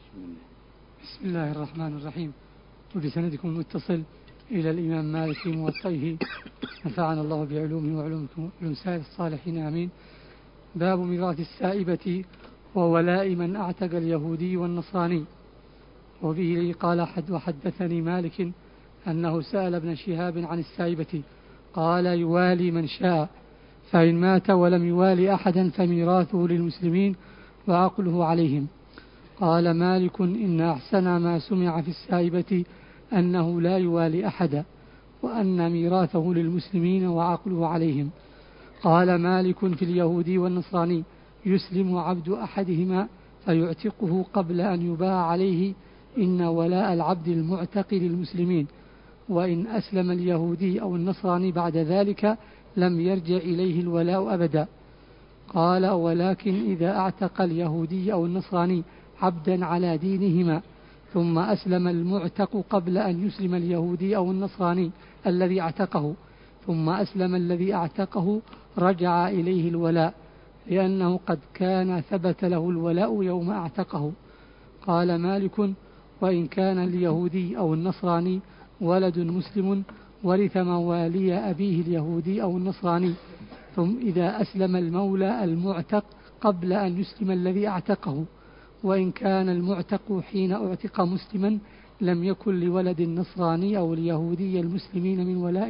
بسم الله الرحمن الرحيم. وبسندكم المتصل إلى الإمام مالك في موطئه، نفعنا الله بعلومه وعلومكم وعلوم سائر الصالحين آمين. باب ميراث السائبة وولاء من أعتق اليهودي والنصراني. وبه قال وحدثني مالك أنه سأل ابن شهاب عن السائبة قال يوالي من شاء، فإن مات ولم يوالي أحدا فميراثه للمسلمين وعقله عليهم. قال مالك إن أحسن ما سمع في السائبة أنه لا يوالي أحدا، وأن ميراثه للمسلمين وعقله عليهم. قال مالك في اليهودي والنصراني يسلم عبد أحدهما فيعتقه قبل أن يباع عليه، إن ولاء العبد المعتق للمسلمين، وإن أسلم اليهودي أو النصراني بعد ذلك لم يرجع إليه الولاء أبدا. قال ولكن إذا اعتق اليهودي أو النصراني عبدا على دينهما ثم أسلم المعتق قبل أن يسلم اليهودي أو النصراني الذي اعتقه، ثم أسلم الذي اعتقه، رجع إليه الولاء، لأنه قد كان ثبت له الولاء يوم اعتقه. قال مالك وإن كان اليهودي أو النصراني ولد مسلم ورث موالي أبيه اليهودي أو النصراني، ثم إذا أسلم المولى المعتق قبل أن يسلم الذي اعتقه، وإن كان المعتق حين اعتق مسلما لم يكن لولد النصراني أو اليهودي المسلمين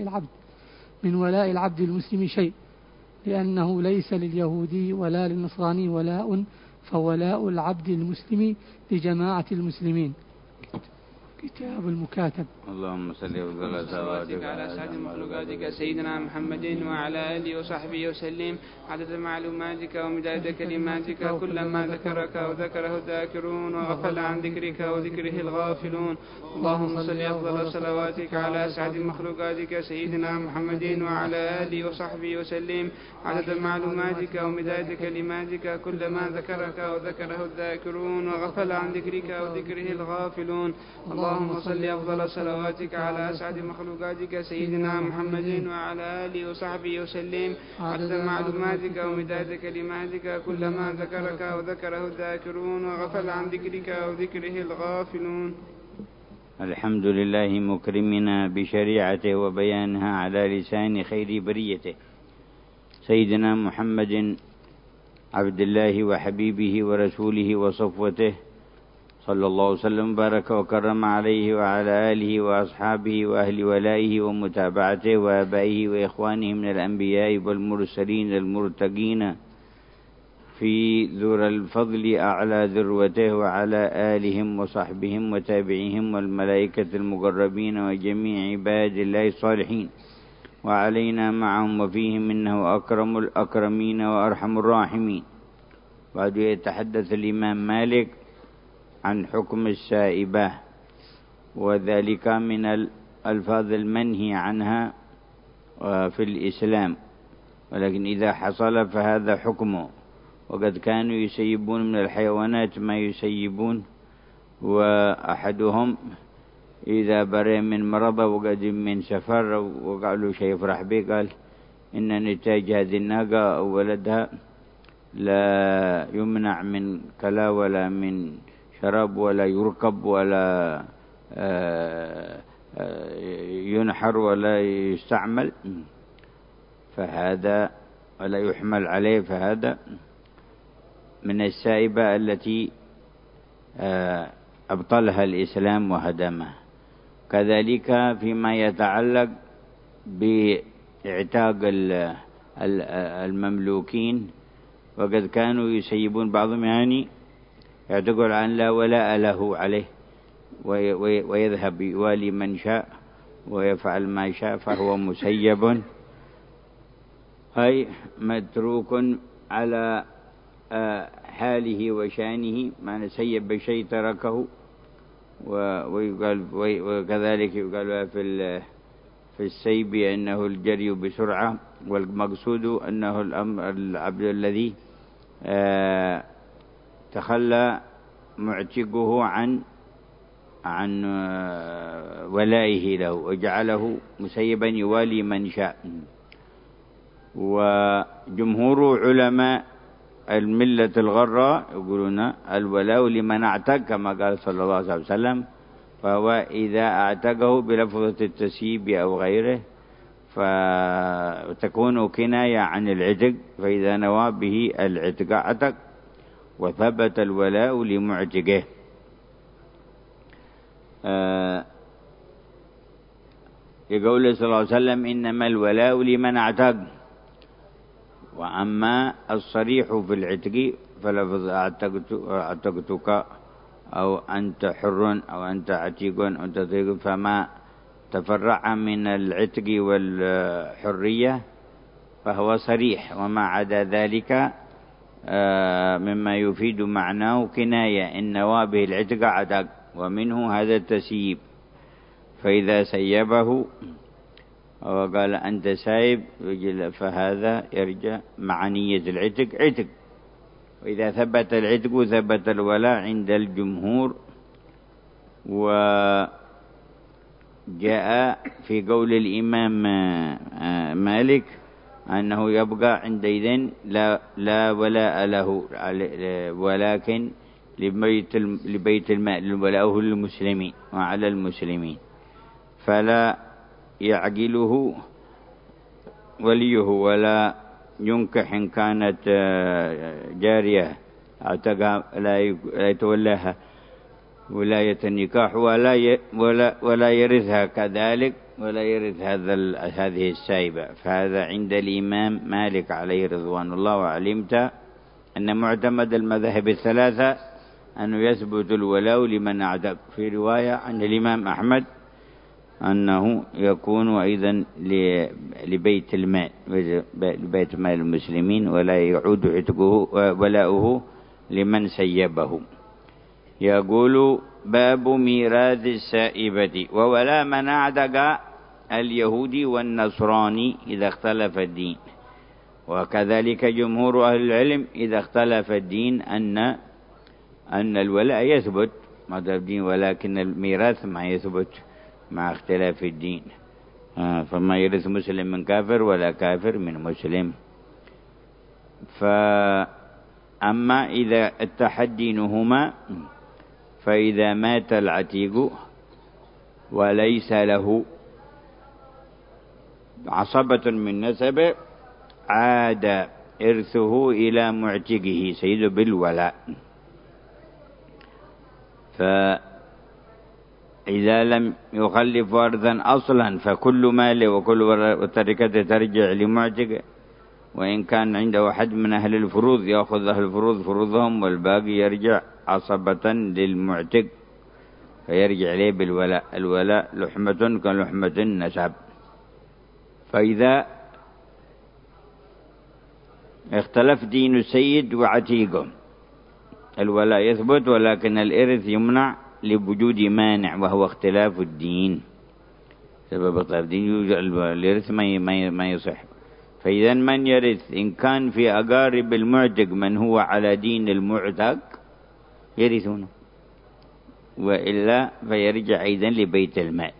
من ولاء العبد المسلم شيء، لأنه ليس لليهودي ولا للنصراني ولاء، فولاء العبد المسلم لجماعة المسلمين. كتاب المكاتب. اللهم صل وسلم على سعد مخلوقاتك سيدنا محمد وعلى آله وصحبه وسلم عدد معلوماتك ومداد كلماتك، كلما ذكرك وذكره الذاكرون وغفل عن ذكرك وذكره الغافلون. اللهم صل أفضل صلواتك على سعد مخلوقاتك سيدنا محمد وعلى آله وصحبه وسلم عدد معلوماتك ومداد كلماتك، كلما ذكرك وذكره الذاكرون وغفل عن ذكرك وذكره الغافلون. اللهم صل أفضل صلواتك على أسعد مخلوقاتك سيدنا محمد وعلى آله وصحبه وسلم عدد معلوماتك ومداد كلماتك، كلما ذكرك وذكره الذاكرون وغفل عن ذكرك وذكره الغافلون. الحمد لله مكرمنا بشريعته وبيانها على لسان خير بريته سيدنا محمد عبد الله وحبيبه ورسوله وصفوته، صلى الله وسلم وبارك وكرم عليه وعلى آله وأصحابه وأهل ولائه ومتابعته وآبائه وإخوانه من الأنبياء والمرسلين المرتقين في ذر الفضل أعلى ذروته، وعلى آلهم وصحبهم وتابعهم والملائكة المقربين وجميع عباد الله الصالحين، وعلينا معهم وفيهم إنه أكرم الأكرمين وأرحم الراحمين. بعد يتحدث الإمام مالك عن حكم السائبة، وذلك من الألفاظ المنهي عنها في الإسلام، ولكن إذا حصل فهذا حكمه. وقد كانوا يسيبون من الحيوانات ما يسيبون، وأحدهم إذا برئ من مرض وقدم من سفر وقالوا شيء يفرح به، قال إن نتاج هذه الناقة أو ولدها لا يمنع من كلا ولا من شراب ولا يركب ولا ينحر ولا يستعمل، فهذا ولا يحمل عليه، فهذا من السائبة التي أبطلها الإسلام وهدمها. كذلك فيما يتعلق باعتاق المملوكين، وقد كانوا يسيبون بعضهم يعني يعتقد أن لا ولاء له عليه، ويذهب يوالي من شاء ويفعل ما شاء، فهو مسيب أي متروك على حاله وشانه، ما نسيب بشيء تركه. وكذلك يقال في السيب أنه الجري بسرعة، والمقصود أنه العبد الذي تخلى معتقه عن ولائه له وجعله مسيبا يوالي من شاء. وجمهور علماء الملة الغراء يقولون الولاء لمن اعتق كما قال صلى الله عليه وسلم، فهو إذا اعتقه بلفظة التسييب أو غيره فتكون كناية عن العتق، فإذا نوى به العتق اعتق وثبت الولاء لمعتقه. يقول صلى الله عليه وسلم إنما الولاء لمن اعتق. وأما الصريح في العتق فلفظ اعتقتك أو أنت حر أو أنت عتيق أو أنت طيق، فما تفرع من العتق والحرية فهو صريح، وما عدا ذلك مما يفيد معناه كناية إن نوى العتق عتق، ومنه هذا التسييب. فإذا سيبه وقال أنت سايب فهذا يرجع مع نية العتق عتق. وإذا ثبت العتق ثبت الولاء عند الجمهور. وجاء في قول الإمام مالك أنه يبقى عندئذ لا ولاء له، ولكن لبيت المال ولاؤه للمسلمين وعلى المسلمين، فلا يعقله وليه ولا ينكح إن كانت جارية اعتقها لا يتولاها ولاية النكاح ولا يرثها كذلك، ولا يرث هذه السايبة. فهذا عند الإمام مالك عليه رضوان الله. وعلمت أن معتمد المذاهب الثلاثة أنه يثبت الولاء لمن اعتق. في رواية عن الإمام أحمد أنه يكون أيضا لبيت المال، لبيت مال المسلمين، ولا يعود عتقه ولاؤه لمن سيبه. يقول باب ميراث السائبة وولاء من اعتق اليهودي والنصراني إذا اختلف الدين. وكذلك جمهور أهل العلم إذا اختلف الدين أن الولاء يثبت مذهب الدين، ولكن الميراث ما يثبت مع اختلاف الدين. فما يرث مسلم من كافر ولا كافر من مسلم. فأما إذا اتحد دينهما فإذا مات العتيق وليس له عصبة من نسبه عاد إرثه إلى معتقه سيد بالولاء. فإذا لم يخلف وارثا أصلا فكل ماله وكل تركته ترجع لمعتقه، وإن كان عنده حد من أهل الفروض يأخذ أهل الفروض فروضهم والباقي يرجع عصبة للمعتق فيرجع إليه بالولاء. الولاء لحمة كلحمة النسب. فإذا اختلف دين السيد وعتيقه الولاء يثبت، ولكن الإرث يمنع لوجود مانع وهو اختلاف الدين. سبب اختلاف الدين الإرث ما يصح. فإذا من يرث إن كان في أقارب المعتق من هو على دين المعتق يرثونه، وإلا فيرجع أيضا لبيت المال.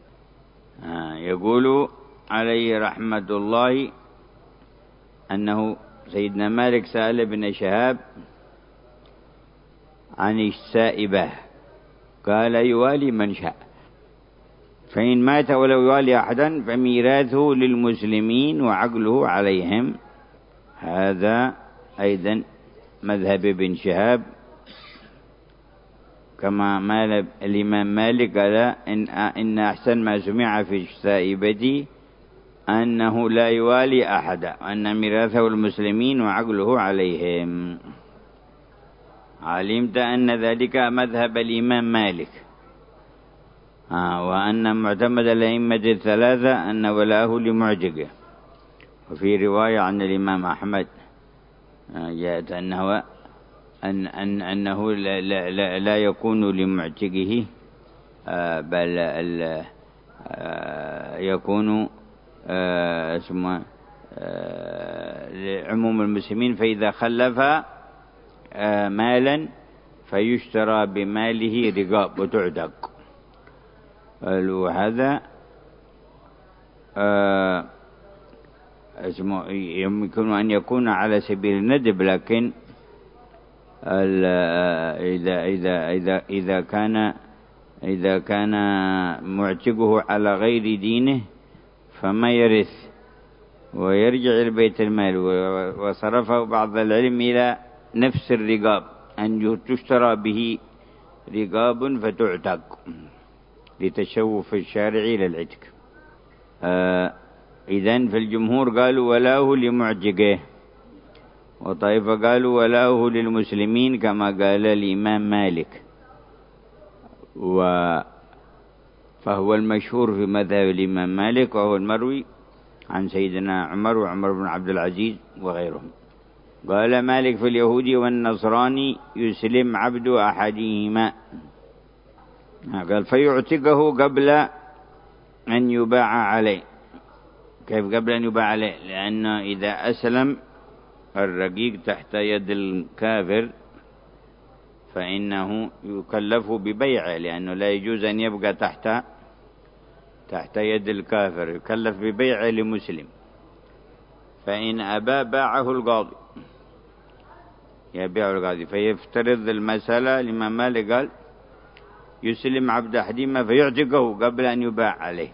يقول عليه رحمة الله أنه سيدنا مالك سأل ابن شهاب عن السائبة قال يوالي من شاء، فإن مات ولو يوالي أحدا فميراثه للمسلمين وعقله عليهم. هذا أيضا مذهب ابن شهاب، كما مال الإمام مالك قال إن أحسن ما سمع في السائبة أنه لا يوالي أحدا، وأن ميراثه المسلمين وعقله عليهم. علمت أن ذلك مذهب الإمام مالك، وأن معتمد الأئمة الثلاثة أن ولاءه لمعتقه. وفي رواية عن الإمام أحمد جاءت أنه لا يكون لمعتقه، بل يكون اسمه لعموم المسلمين. فإذا خلف مالا فيشترى بماله رقاب وتعتق. وهذا اسمه يمكن أن يكون على سبيل الندب، لكن إذا كان معتقه على غير دينه فما يرث ويرجع إلى بيت المال. وصرفه بعض العلم إلى نفس الرقاب، أن تشترى به رقاب فتعتق لتشوف الشارع إلى العتق. إذن في الجمهور قالوا ولاه لمعتقه، وطائفة قالوا ولاه للمسلمين كما قال الإمام مالك. فهو المشهور في مذهب الإمام مالك، وهو المروي عن سيدنا عمر وعمر بن عبد العزيز وغيرهم. قال مالك في اليهودي والنصراني يسلم عبد أحدهما، قال فيعتقه قبل أن يباع عليه. كيف قبل أن يباع عليه؟ لأنه إذا أسلم الرقيق تحت يد الكافر فإنه يكلف ببيعه، لأنه لا يجوز أن يبقى تحت يد الكافر، يكلف ببيعه لمسلم. فإن أبى باعه القاضي، يبيع القاضي. فيفترض المسألة الإمام مالك قال يسلم عبد أحدهما فيعتقه قبل أن يباع عليه،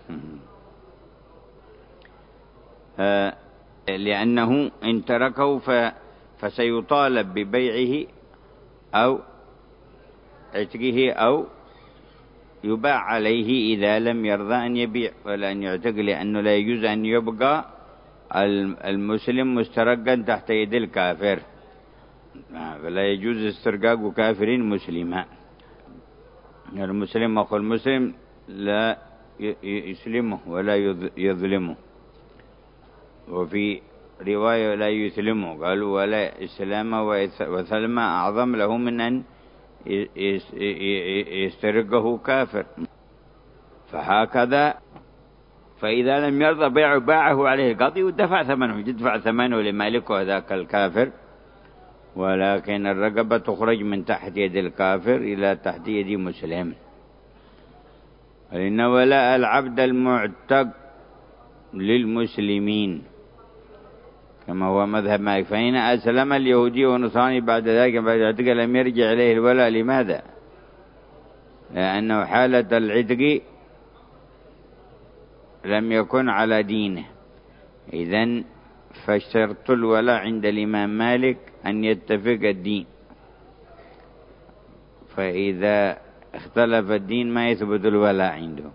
لأنه إن تركه فسيطالب ببيعه أو عتقه أو يباع عليه إذا لم يرضى أن يبيع ولا أن يعتق، لأنه لا يجوز أن يبقى المسلم مسترقا تحت يد الكافر، فلا يجوز استرقاق كافر مسلما. المسلم أخو المسلم لا يسلمه ولا يظلمه. وفي رواية لا يسلمه، قالوا ولا إسلام وسلم أعظم له من أن يسترقه كافر. فهكذا فإذا لم يرضى بيعه باعه عليه القاضي ودفع ثمنه، يدفع ثمنه لمالكه ذاك الكافر، ولكن الرقبة تخرج من تحت يد الكافر إلى تحت يد مسلم. فإن ولاء العبد المعتق للمسلمين كما هو مذهب مالك. فإن أسلم اليهودي والنصراني بعد ذلك بعد العتق لم يرجع إليه الولاء. لماذا؟ لأنه حالة العتق لم يكن على دينه. إذن فشرط الولاء عند الإمام مالك أن يتفق الدين، فإذا اختلف الدين ما يثبت الولاء عنده.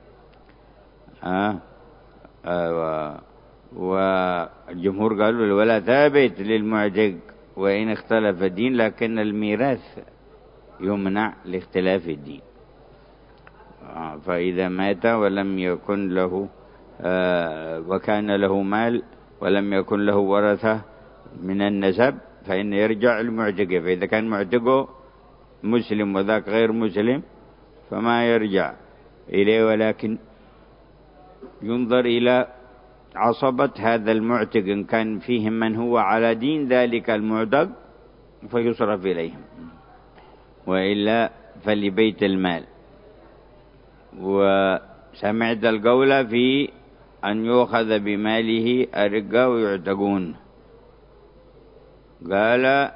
والجمهور قالوا الولاء ثابت للمعتق وإن اختلف الدين، لكن الميراث يمنع لاختلاف الدين. فإذا مات ولم يكن له وكان له مال ولم يكن له ورثة من النسب فإن يرجع المعتق. فإذا كان معتقه مسلم وذاك غير مسلم فما يرجع إليه، ولكن ينظر إلى عصبة هذا المعتق، إن كان فيهم من هو على دين ذلك المعتق فيصرف إليهم، وإلا فلبيت المال. وسمعت القول في أن يؤخذ بماله الرقة ويعتقون. قال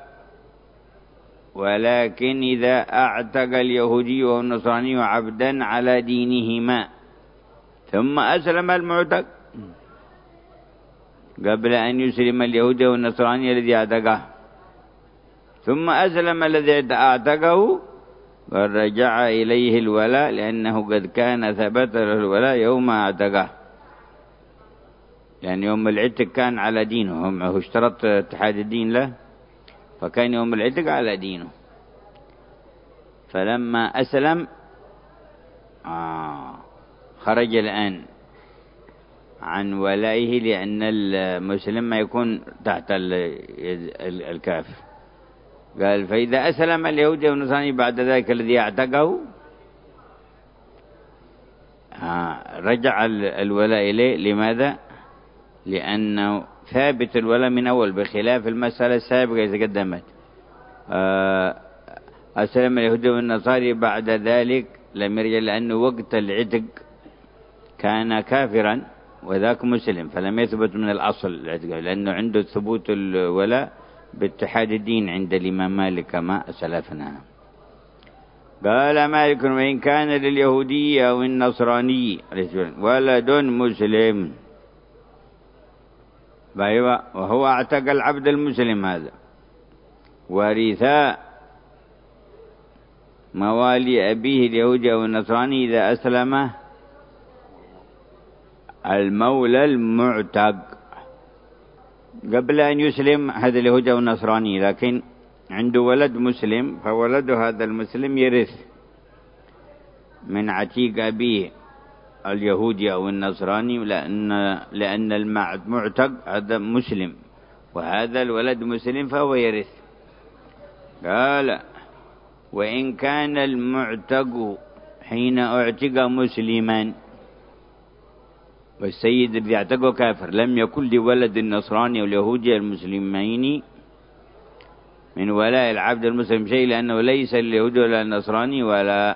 ولكن إذا أعتق اليهودي والنصراني عبدا على دينهما ثم أسلم المعتق قبل أن يسلم اليهودي والنصراني الذي أعتقه، ثم أسلم الذي أعتقه ورجع إليه الولاء، لأنه قد كان ثبت له الولاء يوم أعتقه، يعني يوم العتق كان على دينه، هو اشترط اتحاد الدين له فكان يوم العتق على دينه. فلما أسلم خرج الآن عن ولائه، لأن المسلم ما يكون تحت الكافر. قال فإذا أسلم اليهودي والنصراني بعد ذلك الذي اعتقه رجع الولاء إليه. لماذا؟ لأنه ثابت الولاء من أول، بخلاف المسألة السابقة إذا قدمت. أسلم اليهودي والنصاري بعد ذلك لم يرجع، لأنه وقت العتق كان كافرا وذاك مسلم، فلم يثبت من الأصل، لأنه عنده ثبوت الولاء باتحاد الدين عند الإمام مالك كما سلفنا. قال مالك: وإن كان لليهودي أو النصراني ولد مسلم وهو اعتق العبد المسلم هذا، ورثا موالي أبيه اليهودي أو النصراني إذا أسلم المولى المعتق قبل أن يسلم هذا اليهودي أو النصراني، لكن عنده ولد مسلم، فولده هذا المسلم يرث من عتيق أبيه اليهودي أو النصراني، لأن المعتق هذا مسلم وهذا الولد مسلم فهو يرث. قال: وإن كان المعتق حين اعتق مسلما، والسيد الذي اعتقه كافر، لم يكن لولد النصراني واليهودي المسلمين من ولاء العبد المسلم شيء، لأنه ليس اليهودي ولا النصراني ولا.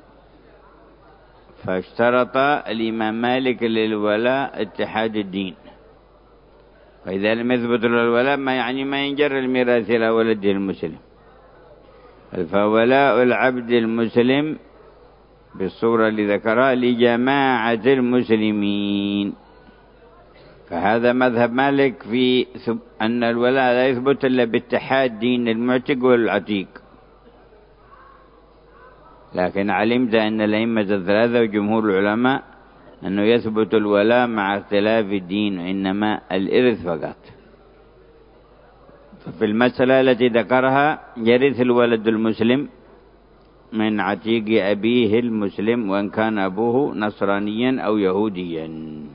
فاشترط الإمام مالك للولاء اتحاد الدين، فإذا لم يثبت له الولاء ما ينجر الميراث إلى ولده المسلم. فولاء العبد المسلم بالصورة اللي ذكرها لجماعة المسلمين، فهذا مذهب مالك في أن الولاء لا يثبت إلا باتحاد دين المعتق والعتيق. لكن علمت أن الأئمة الثلاثة وجمهور العلماء أنه يثبت الولاء مع اختلاف الدين، وإنما الإرث فقط. في المسألة التي ذكرها يرث الولد المسلم من عتيق أبيه المسلم وإن كان أبوه نصرانيا أو يهوديا.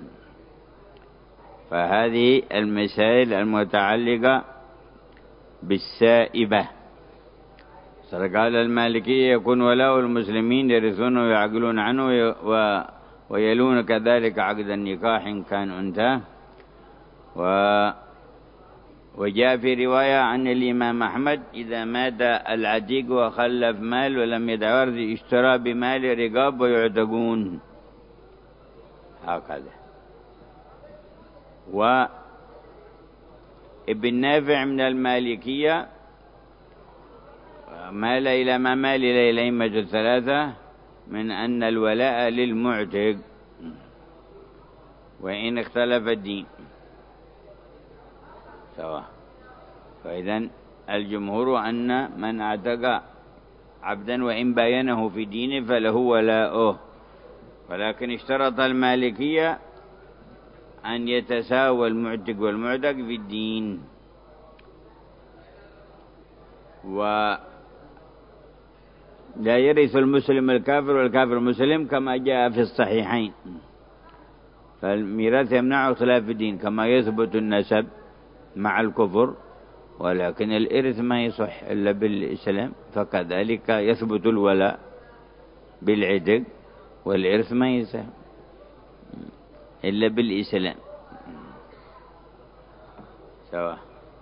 فهذه المسائل المتعلقة بالسائبة. قال المالكية: يكون ولاء المسلمين يرثونه ويعقلون عنه ويلون كذلك عقد النكاح إن كان أنثى. وجاء في رواية عن الإمام أحمد: إذا مات العتيق وخلف مال ولم يدع ورث اشترى بمال رقاب ويعتقون، هكذا. وابن نافع من المالكية مال إلى ما مال إلى الأئمة الثلاثة من أن الولاء للمعتق وإن اختلف الدين سواء. فإذن الجمهور أن من اعتق عبدا وإن باينه في دينه فله ولاؤه، ولكن اشترط المالكية أن يتساوى المعتق والمعتق في الدين. ولا يرث المسلم الكافر والكافر المسلم كما جاء في الصحيحين، فالميراث يمنع خلاف الدين كما يثبت النسب مع الكفر، ولكن الإرث ما يصح إلا بالإسلام، فكذلك يثبت الولاء بالعتق والإرث ما يصح إلا بالإسلام سواء.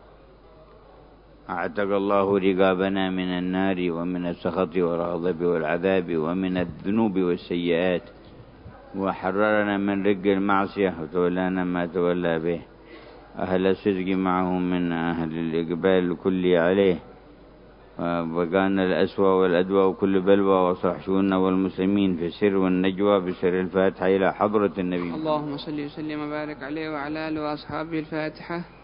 أعتق الله رقابنا من النار ومن السخط والغضب والعذاب ومن الذنوب والسيئات، وحررنا من رق المعصية وتولانا ما تولى به، أهل الصدق معه من أهل الإقبال الكل عليه، وبقانا الأسوأ والأدوى وكل بلوى، وصلح شؤوننا والمسلمين في السر والنجوى بسر الفاتحة إلى حضرة النبي. اللهم صل وسلم وبارك عليه وعلى آله وأصحابه. الفاتحة.